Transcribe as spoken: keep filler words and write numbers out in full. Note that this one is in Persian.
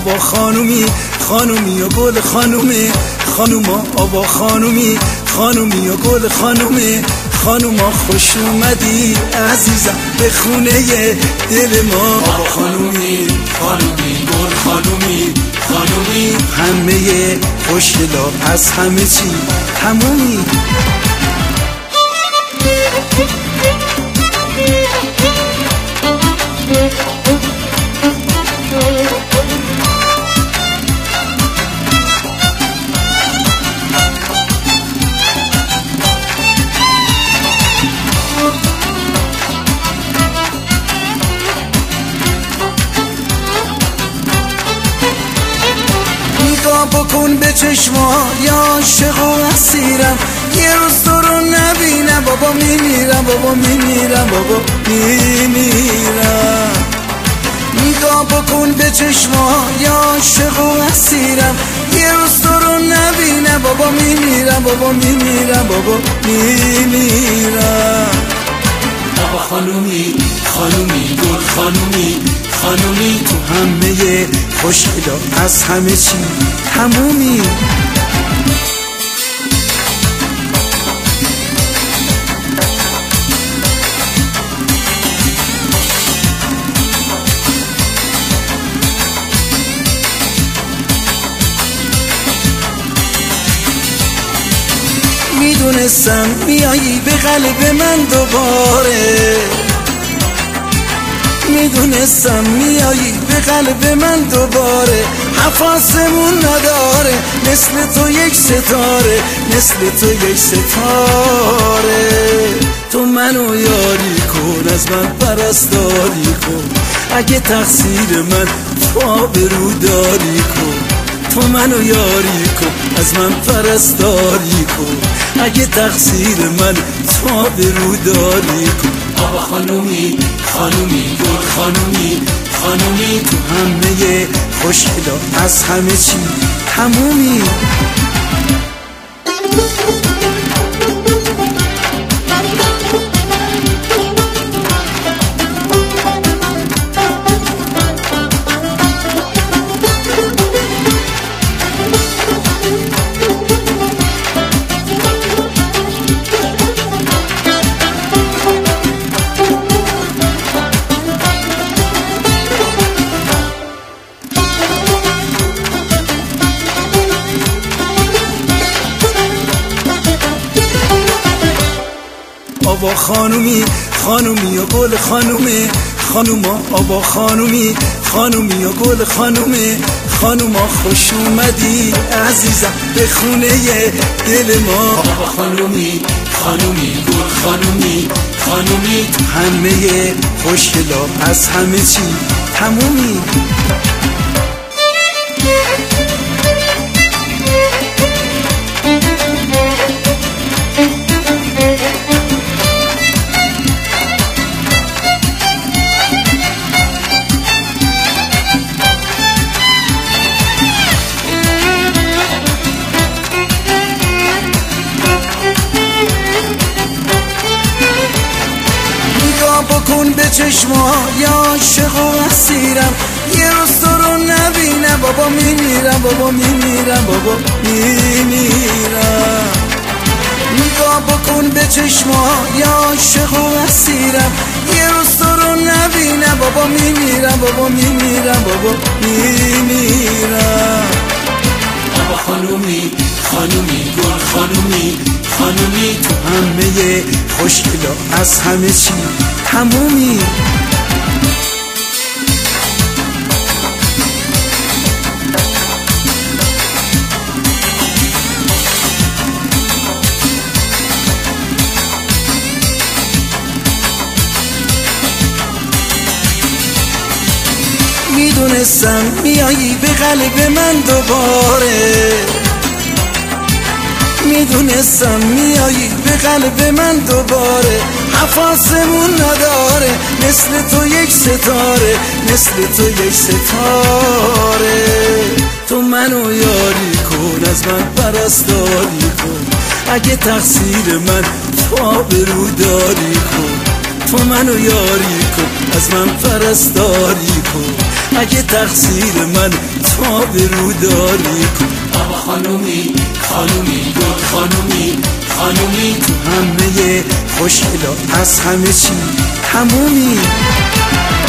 آوا خانومی، خانومی و گل خانومه، خانوما آوا خانومی، خانومی و گل خانومه، خانوما خوش اومدی عزیزم به خونه دل ما. آوا خانومی، خانومی گل خانومی، خانومی همه خوشگلا از همه چی تمومی. نگاه بکن به چشما یا عاشق و اسیرم، یه روز تو رو نبینم بابا میمیرم، بابا میمیرم، بابا میمیرم. نگاه بکن به چشما یا عاشق و اسیرم، یه روز تو رو نبینم بابا میمیرم، بابا میمیرم، بابا میمیرم. آوا خانومی، خانومی گل خانومی، خانومی تو همه خوشگلا از همه چی تمومی. میدونستم میایی به قلب من دوباره، میدونستم میایی به قلب من دوباره، حفاظمون نداره مثل تو یک ستاره، مثل تو یک ستاره. تو منو یاری کن، از من پرستاری کن، اگه تقصیر من تو آبرو داری کن. تو منو یاری کن، از من پرستاری کن، اگه تقصیر من تو آبرو داری کن. آوا خانومی، خانومی گل خانومی، خانومی تو همه خوشگلا از همه چی تمومی. آوا خانومی، خانومی و گل خانومه، خانوما آوا خانومی، خانومی و گل خانومه، خانوما خوش اومدی عزیزم به خونه دل ما. آوا خانومی، خانومی گل خانومی، خانومی تو همه خوشگلا از همه چی تمومی. بکن به چشما یا عاشق و اسیرم، یه روز تو رو نبینم بابا میمیرم، بابا میمیرم، بابا میمیرم. نگاه بکن به چشما یا عاشق و اسیرم، یه روز تو رو نبینم بابا میمیرم، بابا میمیرم، بابا میمیرم. آوا خانومی، خانومی گل خانومی، خانومی تو همه خوشگلا از همه چی تمومی. میدونستم میایی به قلب من دوباره، میدونستم میایی به قلب من دوباره، حفاظمون نداره مثل تو یک ستاره، مثل تو یک ستاره. تو منو یاری کن، از من پرستاری کن، اگه تقصیر من تو آبرو داری کن. تو منو یاری کن، از من پرستاری کن، اگه تقصیر من تا به رو داری کن. بابا خانومی خانومی گل خانومی خانومی تو همه خوشگلا از همه چی همومی.